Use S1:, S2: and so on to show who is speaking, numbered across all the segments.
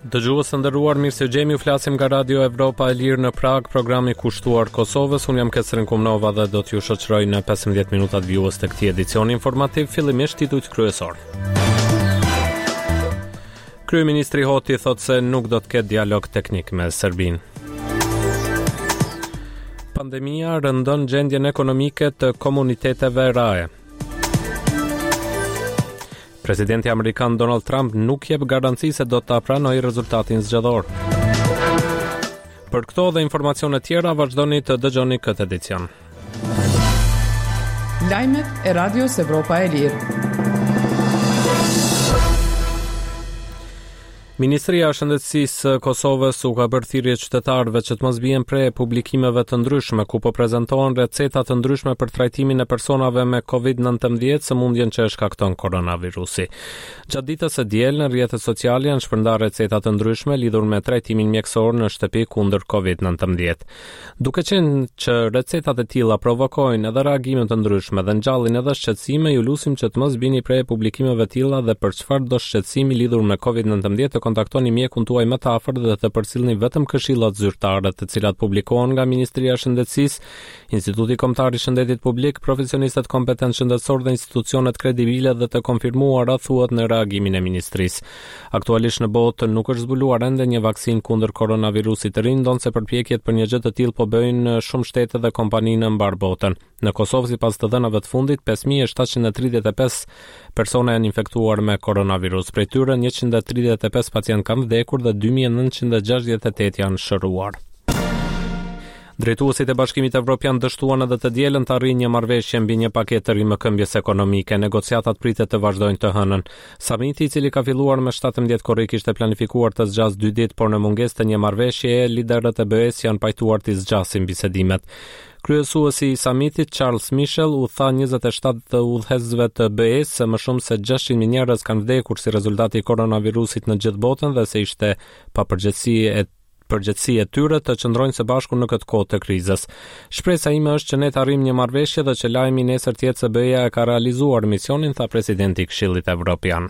S1: Dëgjues të nderuar, mirë se gjemi, u flasim nga Radio Evropa e Lirë në Prag, programi kushtuar Kosovës. Unë jam Kesrin Kumnova dhe do t'ju shoqëroj në 15 minutat vjues të këtij edicioni informativ, fillimisht titujt kryesor. Kryeministri Hoti thotë se nuk do të ketë dialog teknik me Serbinë. Pandemia rëndon gjendjen ekonomike të komuniteteve raje. Presidenti amerikan Donald Trump nuk jep garanci se do ta pranojë rezultatin zgjedhor. Për këto dhe informacione tjera vazhdoni të dëgjoni këtë edicion.
S2: Lajmet e Radios Evropa e Lirë.
S1: Ministria e Shëndetësisë së Kosovës u ka bërë thirrje qytetarëve që të mos bien prej publikimeve të ndryshme ku po prezantohen receta të ndryshme për trajtimin e personave me COVID-19, sëmundjen që e shkakton koronavirusi. Gjatë ditës së diel në rrjetet sociale janë shpërndar receta të ndryshme lidhur me trajtimin mjekësor në shtëpi kundër COVID-19. Duke qenë që recetat e tilla provokojnë edhe reagime të ndryshme dhe ngjallin edhe shqetësime, ju lutim që të mos bini prej publikimeve të tilla dhe për çfarëdo shqetësimi lidhur me COVID-19 kontaktoni mjekun tuaj më të afërt dhe të përcjellni vetëm këshillat zyrtare të cilat publikohen nga Ministria e Shëndetësisë, Instituti Kombëtar i Shëndetit Publik, profesionistët kompetent shëndetësor dhe institucionet kredibile dhe të konfirmuara, thuhet në reagimin e ministrisë. Aktualisht në botë nuk është zbuluar ende një vaksinë kundër koronavirusit të ri, ndonse përpjekjet për një gjë të tillë po bëjnë në shumë shtete dhe kompani në mbar botën. Në Kosovë, sipas të dhënave të fundit, 5735 persona janë infektuar me koronavirus. Prej tyre 135 pacientë kanë vdekur dhe 2968 janë shëruar. Drejtuesit e Bashkimit Evropian dështuan edhe të dielën të arrijnë një marrëveshje mbi një paketë të rimëkëmbjes ekonomike. Negociatat pritet të vazhdojnë të hënën. Samiti, i cili ka filluar me 17 korrik, ishte planifikuar të zgjasë 2 ditë, por në mungesë të një marrëveshjeje, liderët e BE-s janë pajtuar të zgjasin bisedimet. Kryesuesi i samitit Charles Michel u tha 27 të udhëheqësve të BE-s se më shumë se 600.000 njerëz kanë vdekur si rezultati i koronavirusit në gjithë botën dhe se ishte përgjegjësi e tyre të qëndrojnë së bashku në këtë kohë të krizës. Shpresa ime është që ne të arrijmë një marrëveshje dhe që lajmi nesër të jetë se BE-ja e ka realizuar misionin, tha presidenti i Këshillit Evropian.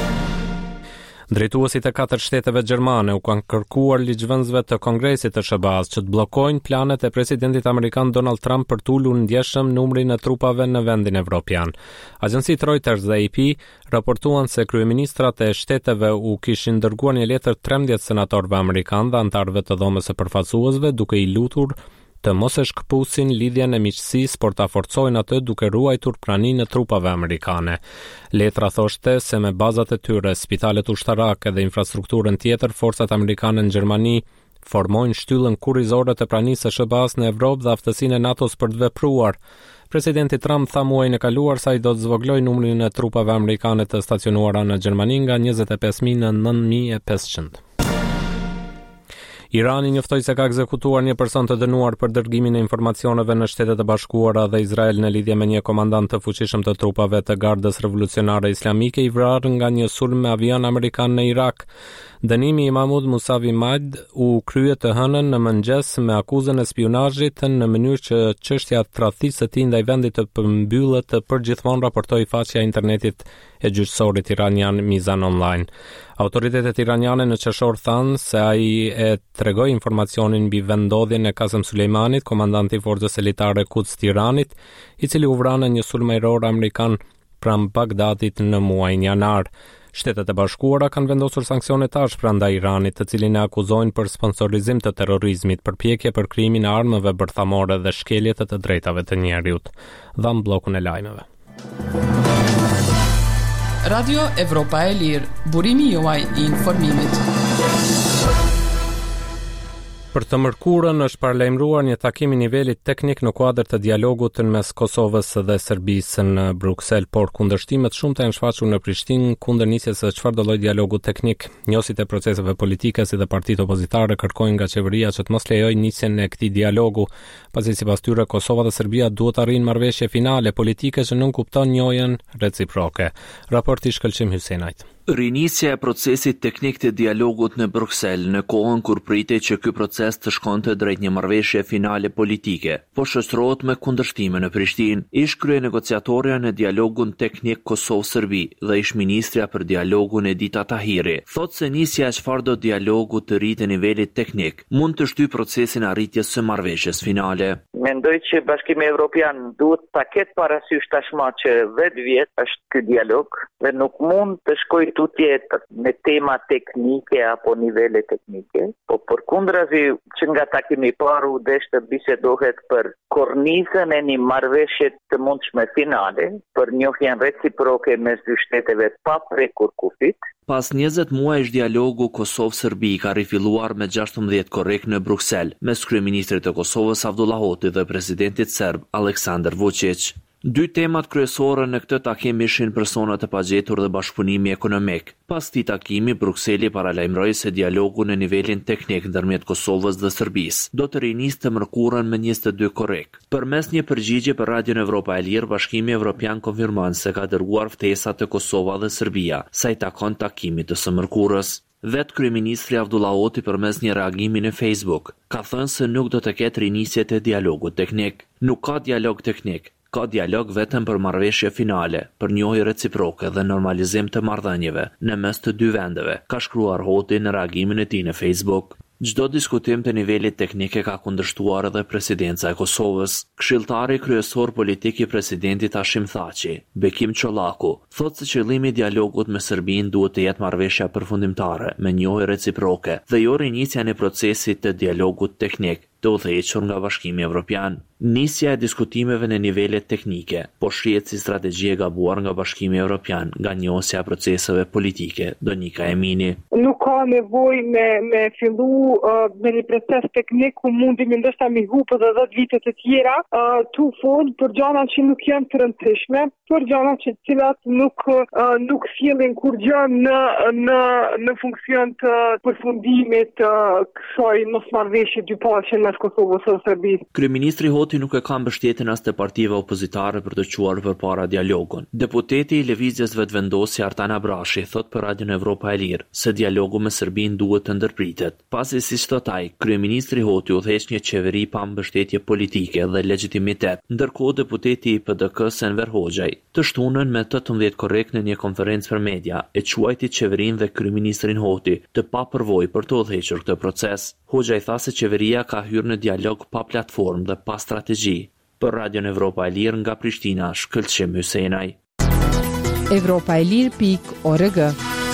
S1: Drejtuesit e 4 shteteve gjermane u kanë kërkuar ligjvënësve të Kongresit të SBA-s që të bllokojnë planet e presidentit amerikan Donald Trump për të ulur ndjeshëm numrin e trupave në vendin evropian. Agjencitë Reuters dhe AP raportuan se kryeministrat e shteteve u kishin dërguar një letër 13 senatorëve amerikanë dhe anëtarëve të Dhomës së Përfaqësuesve duke i lutur të mos e shkëpusin lidhjen e miqësisë, por ta forcojnë atë duke ruajtur praninë e trupave amerikane. Letra thoshte se me bazat e tyre, spitalet ushtarake dhe infrastrukturën tjetër, forcat amerikane në Gjermani formojnë shtyllën kurrizore të pranisë së SBA-s në Evropë dhe aftësinë e NATO-s për të vepruar. Presidenti Trump tha muajin e kaluar se ai do të zvogëlojë numrin e trupave amerikane të stacionuara në Gjermani nga 25.000 në 9.500. Irani njoftoi se ka ekzekutuar një person të dënuar për dërgimin e informacioneve në Shtetet e Bashkuara dhe Izrael në lidhje me një komandant të fuqishëm të trupave të Gardës Revolucionare Islamike i vrarë nga një sulm me avion amerikan në Irak. Dënimi i Mahmoud Musavi Majd u krye të hënën në mëngjes me akuzën e spionazhit në mënyrë që çështja e tradhtisë së tij ndaj vendit të përmbyllet përgjithmonë, raportoi faqja e internetit e gjyqësorit iranian Mizan Online. Autoritetet iraniane në qershor thanë se ai e tregoi informacionin mbi vendodhjen e Qasem Sulejmanit, komandanti i forcës elitare Quds të Iranit, i cili u vra në një sulm ajror amerikan pranë Bagdadit në muajin janar. Shtetet e Bashkuara kanë vendosur sanksione tash ndaj Iranit, të cilin e akuzojnë për sponsorizim të terrorizmit, përpjekje për krijimin e armëve bërthamore dhe shkelje të drejtave të njerëzit. Dham bllokun e lajmeve.
S2: Radio Evropa e Lirë, burimi juaj i informimit.
S1: Për të mërkurën është paralajmëruar një takim i nivelit teknik në kuadër të dialogut mes Kosovës dhe Serbisë në Bruksel, por kundërshtimet shumëta janë shfaqur në Prishtinë kundër nisjes së çfarëdo lloji dialogu teknik. Njësit e proceseve politike si dhe partitë opozitare kërkojnë nga qeveria që të mos lejojë nisjen e këtij dialogu, pasi sipas tyre Kosova dhe Serbia duhet të arrijnë marrëveshje finale politike që nuk kupton njojën reciproke. Raporti Shkëlqim Hysenajt.
S3: Rinisja e procesit teknik të dialogut në Bruksel në kohën kur pritej që ky proces të shkonte drejt një marrëveshje finale politike, po shoqërohet me kundërshtime në Prishtinë. Ish kryenegociatorja në dialogun teknik Kosovë-Serbi dhe ish ministrja për dialogun Edita Tahiri thotë se nisja e çfarëdo dialogu të rritë nivelit teknik mund të shtyjë procesin arritjes së marrëveshjes finale.
S4: Mendoj që Bashkimi Evropian duhet ta ketë parasysh tashmë që 10 vjet është ky dialog dhe nuk mund të shkojë tutje me tema teknike apo nivele teknike, po përkundrazi që nga takimi i parë u desh të bisedohet për kornizën e një marrëveshje të mundshme finale, për njohjen reciproke mes dy shteteve pa prekur kufit.
S3: Pas 20 muajsh dialogu Kosovë-Serbi ka rifilluar me 16 korrek në Bruksel, mes kryeministrit të Kosovës Avdullah Hoti dhe presidentit serb Aleksandar Vučić. Dy temat kryesore në këtë takim ishin personat e pagjetur dhe bashkëpunimi ekonomik. Pas këtij takimi, Brukseli paralajmëroi se dialogu në nivelin teknik ndërmjet Kosovës dhe Serbisë do të riniste mërkurën me 22 korrek. Përmes një përgjigje për Radion Evropa e Lirë, Bashkimi Evropian konfirmon se ka dërguar ftesa të Kosova dhe Serbia, sa i takon takimit të së mërkurës. Vetë kryeministri Avdullah Hoti përmes një reagimi në Facebook ka thënë se nuk do të ketë rinisje të dialogut teknik. Nuk ka dialog teknik. Ka dialog vetëm për marrëveshje finale, për njohje reciproke dhe normalizim të marrëdhënieve në mes të dy vendeve, ka shkruar Hoti në reagimin e tij në Facebook. Çdo diskutim të nivelit teknik ka kundërshtuar edhe presidenca e Kosovës. Këshilltari kryesor politik i presidentit Hashim Thaçi, Bekim Çollaku, thotë se qëllimi i dialogut me Serbinë duhet të jetë marrëveshja përfundimtare me njohje reciproke dhe jo rinisja e procesit të dialogut teknik të udhëhequr nga Bashkimi Evropian. Nisja e diskutimeve në nivelet teknike, po shihet si strategji e gabuar nga Bashkimi Evropian nga njohësia e proceseve politike, Donika Emini.
S5: Nuk ka nevojë me fillu me një proces teknik ku mundi ndoshta mi hupë edhe 10 vite të tjera, tu fol për gjëra që nuk janë të rëndësishme, për gjëra që cilat nuk sjellin kurrë në funksion të përfundimit të kësaj mosmarrëveshje dypaqe mes Kosovës dhe Serbisë.
S3: Kryeministri Hoti nuk e ka mbështetjen as të partive opozitare për të quar përpara dialogun. Deputeti i Lëvizjes Vetëvendosje Artan Abrashi thot për Radion Evropa e Lirë se dialogu me Serbinë duhet të ndërpritet. Pasi siç thot ai, kryeministri Hoti udhëheq një qeveri pa mbështetje politike dhe legjitimitet, ndërkohë deputeti i PDK Enver Hoxhaj të shtunën me 18 korrek në një konferencë për media e quajti qeverinë dhe kryeministrin Hoti të papërvojë për të udhëhequr këtë proces. Hoxhaj tha se qeveria ka hyrë në dialog pa platformë dhe pa strategji. Për Radion Evropa e Lirë nga Prishtina, Shkëlqim Hysenaj.
S6: Evropaelir.org.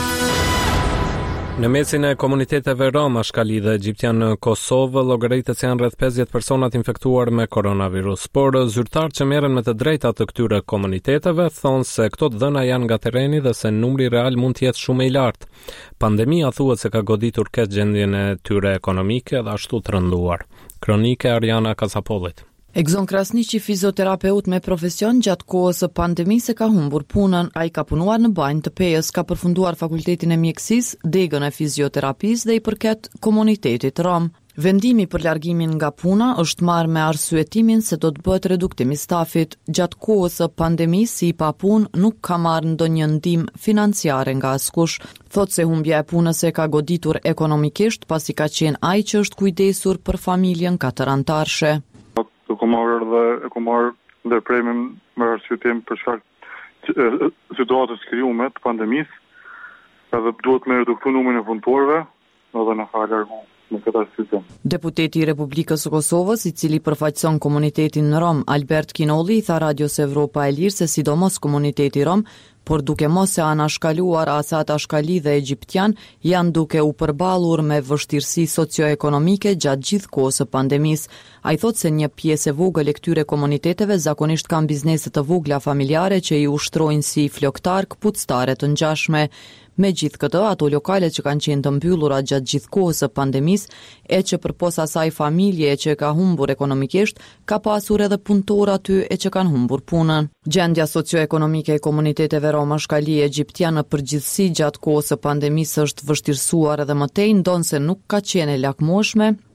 S1: Në mesin e komuniteteve rom, ashkali dhe egjiptian në Kosovë, llogaritet se janë rreth 50 personat infektuar me koronavirus, por zyrtarët që merren me të drejtat të këtyre komuniteteve thonë se këto dhëna janë nga terreni dhe se numri real mund të jetë shumë i lartë. Pandemia thuhet se ka goditur keq gjendjen e tyre ekonomike dhe ashtu të rënduar. Kronike Ariana Kasapollit.
S2: Egzon Krasniqi, fizioterapeut me profesion, gjatë kohës së pandemisë ka humbur punën. Ai ka punuar në banjë të Pejës, ka përfunduar fakultetin e mjekësisë, degën e fizioterapisë dhe i përket komunitetit rom. Vendimi për largimin nga puna është marrë me arsyetimin se do të bëhet reduktim i stafit. Gjatë kohës së pandemisë, i papunë nuk ka marrë ndonjë ndihmë financiare nga askush. Thotë se humbja e punës e ka goditur ekonomikisht, pasi ka qenë ai që është kujdesur për familjen katërantarshe.
S7: E ku marrë ndërprerjen me arsyetim për shkak të situatës krijuar të pandemisë, edhe duhet me reduktu numrin e punëtorëve, edhe na ka largu me këtë arsye.
S2: Deputeti i Republikës së Kosovës, i cili përfaqëson komunitetin rom, Albert Kinolli, i tha Radios Evropa e Lirë se sidomos komuniteti rom, por duke mos e anashkaluar asat ashkali dhe egjiptian, janë duke u përballur me vështirësi socioekonomike gjatë gjithë kohës së pandemisë. Ai thotë se një pjesë e vogël e këtyre komuniteteve zakonisht kanë biznese të vogla familjare që i ushtrojnë si floktar këpuctare të ngjashme. Megjithë këtë, ato lokale që kanë qenë të mbyllura gjatë gjithë kohës së pandemisë, e që përpos asaj familje që ka humbur ekonomikisht, ka pasur edhe punëtor aty e që kanë humbur punën. Gjendja socioekonomike e komuniteteve roma shkali egjiptian në përgjithësi gjatë kohës së pandemisë është vështirësuar edhe më tej, ndonse nuk ka qenë e lakmoshme,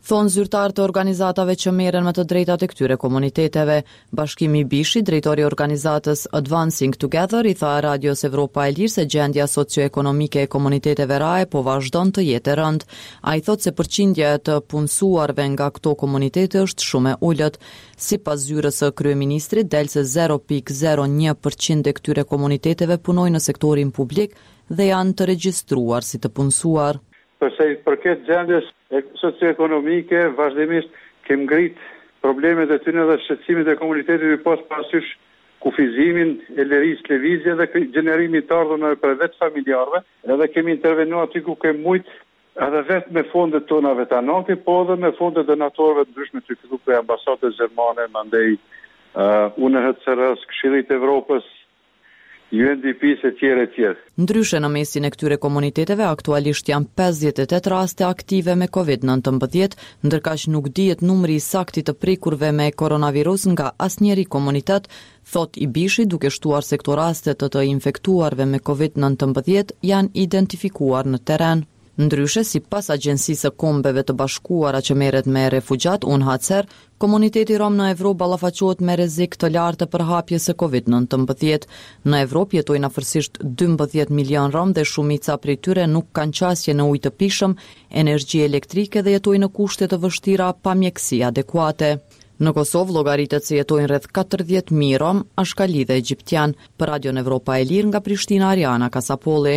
S2: Thonë zyrtarë të organizatave që merren me të drejtat e këtyre komuniteteve. Bashkimi Bishi, drejtori i organizatës Advancing Together, i tha Radios Evropa e Lirë se gjendja socioekonomike e komuniteteve raje po vazhdon të jetë e rëndë. Ai thotë se përqindja e të punësuarve nga këto komunitete është shumë e ulët. Sipas zyrës së kryeministrit, del se 0.01% e këtyre komuniteteve punojnë në sektorin publik dhe janë të regjistruar si të punësuar.
S6: Përse i përket gjendjes socioekonomike, vazhdimisht kemi ngrit problemet e tyre dhe shqetësimet e komuniteteve pas parasysh kufizimin e lirisë lëvizje dhe gjenerimit të ardhurave për vetë familjarëve, edhe kemi intervenuar aty ku kemi mujt edhe vetë me fondet tona vetanake, po edhe me fondet donatorëve të ndryshme të fillu për ambasadës gjermane, mandej UNHCR-s, Këshillit të Evropës, UNDP-s e tjerë.
S2: Ndryshe në mesin e këtyre komuniteteve aktualisht janë 58 raste aktive me COVID-19, ndërkaq nuk dihet numri i saktë të prekurve me koronavirus nga asnjëri komunitet, thot i Bishi, duke shtuar se këto raste të infektuarve me COVID-19 janë identifikuar në terren. Ndryshe, sipas Agjencisë së Kombeve të Bashkuara që merret me refugjat UNHCR, komuniteti rom në Evropë ballafaqohet me rrezik të lartë të përhapjes së COVID-19. Në Evropë jetojnë afërsisht 12 milion rom dhe shumica prej tyre nuk kanë qasje në ujë të pishëm, energji elektrike dhe jetojnë në kushte të vështira pa mjekësi adekuate. Në Kosovë llogaritet se jetojnë rreth 40.000 rom, ashkali dhe egjiptian. Për Radion Evropa e Lirë nga Prishtina, Ariana Kasapolli.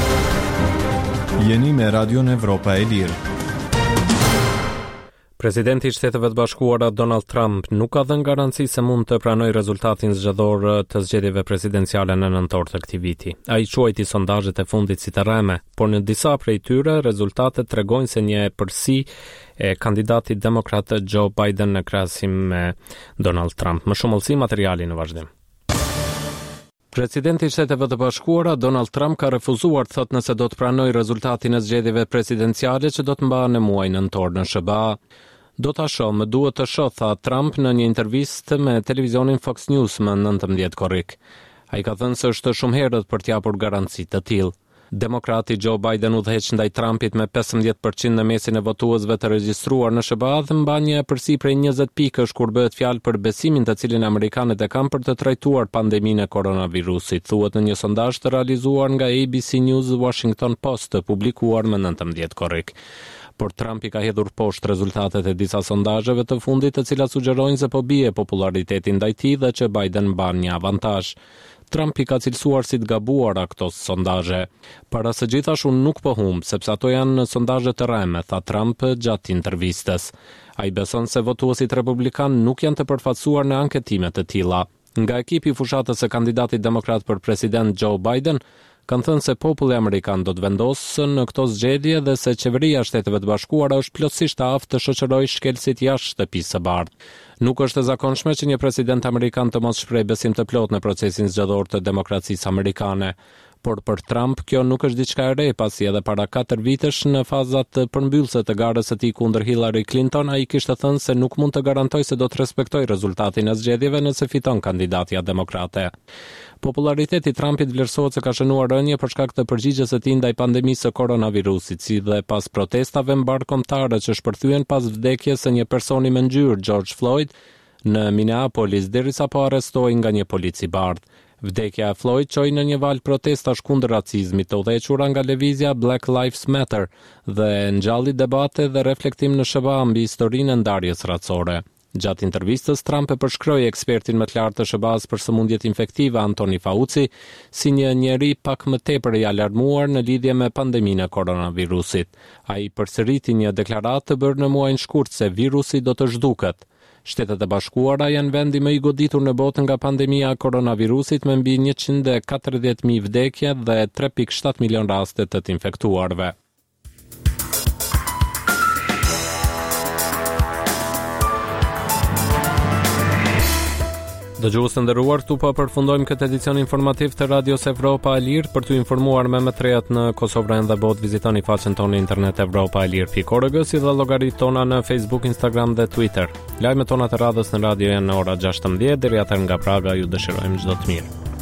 S8: Jeni me Radion Evropa e Lirë.
S1: Presidenti i Shteteve të Bashkuara Donald Trump nuk ka dhënë garanci se mund të pranojë rezultatin zgjedhor të zgjedhjeve presidenciale në nëntor të këtij viti. Ai quajti sondazhet e fundit si të rreme, por në disa prej tyre rezultatet tregojnë se një përsi e kandidatit demokrat Joe Biden në krahasim me Donald Trump. Më shumë olsi materiali në vazhdim. Presidenti i Shteteve të Bashkuara Donald Trump ka refuzuar të thotë nëse do të pranojë rezultatin e zgjedhjeve presidenciale që do të mbahen në muajin nëntor në SBA. Do ta shoh, më duhet të shoh, tha Trump në një intervistë me televizionin Fox News më 19 korrik. Ai ka thënë se është shumë herët për t'japur garanci të tillë. Demokrati Joe Biden udhëheq ndaj Trumpit me 15% në mesin e votuesve të regjistruar në SBA dhe mban një përsi prej 20 pikësh kur bëhet fjalë për besimin të cilin amerikanët e kanë për të trajtuar pandeminë e koronavirusit, thuhet në një sondazh të realizuar nga ABC News Washington Post të publikuar më 19 korrik. Por Trump i ka hedhur poshtë rezultatet e disa sondazheve të fundit të cilat sugjerojnë se po bie populariteti ndaj tij dhe që Biden mban një avantazh. Trump i ka cilësuar si të gabuara këto sondazhe. Para së gjithash unë nuk po humb, sepse ato janë në sondazhe të rreme, tha Trump gjatë intervistës. Ai beson se votuesit republikan nuk janë të përfaqësuar në anketime të tilla. Nga ekipi i fushatës së kandidatit demokrat për president Joe Biden, kanë thënë se populli amerikan do të vendosë në këto zgjedhje dhe se qeveria e Shteteve të Bashkuara është plotësisht e aftë të shoqërojë shkelësit jashtë shtëpisë së bardhë. Nuk është e zakonshme që një president amerikan të mos shpreh besim të plotë në procesin zgjedhor të demokracisë amerikane. Por për Trump kjo nuk është diçka e re, pasi edhe para 4 vitesh në fazat përmbyllëse të garës së tij kundër Hillary Clinton, ai kishte thënë se nuk mund të garantojë se do të respektojë rezultatin e zgjedhjeve nëse fiton kandidatja demokrate. Populariteti i Trumpit vlerësohet se ka shënuar rënje për shkak të përgjigjes së tij ndaj pandemisë së koronavirusit, si dhe pas protestave mbar kombëtare që shpërthyen pas vdekjes së një personi me ngjyrë, George Floyd, në Minneapolis derisa po arrestohej nga një polic i bardhë. Vdekja e Floyd çoi në një val protestash kundër racizmit të udhëhequra nga lëvizja Black Lives Matter dhe ngjalli debate dhe reflektim në SBA mbi historinë e ndarjes racore. Gjatë intervistës, Trump e përshkroi ekspertin më të lartë të SBA-s për sëmundjet infektive Anthony Fauci si një njeri pak më tepër i alarmuar në lidhje me pandeminë e koronavirusit. Ai përsëriti një deklaratë të bërë në muajin shkurt se virusi do të zhduket. Shtetet e Bashkuara janë vendi më i goditur në botë nga pandemia e koronavirusit me mbi 140.000 vdekje dhe 3.7 milion raste të infektuarve. Dëgjues të nderuar, këtu po përfundojmë këtë edicion informativ të Radios Evropa e Lirë. Për t'u informuar me më të rehat në Kosovë dhe botë, vizitoni faqen tonë internet evropaelir.org si dhe llogaritë tona në Facebook, Instagram dhe Twitter. Lajmet tona të radhës në radio janë në ora 16:00 deri atëherë nga Praga ju dëshirojmë çdo të mirë.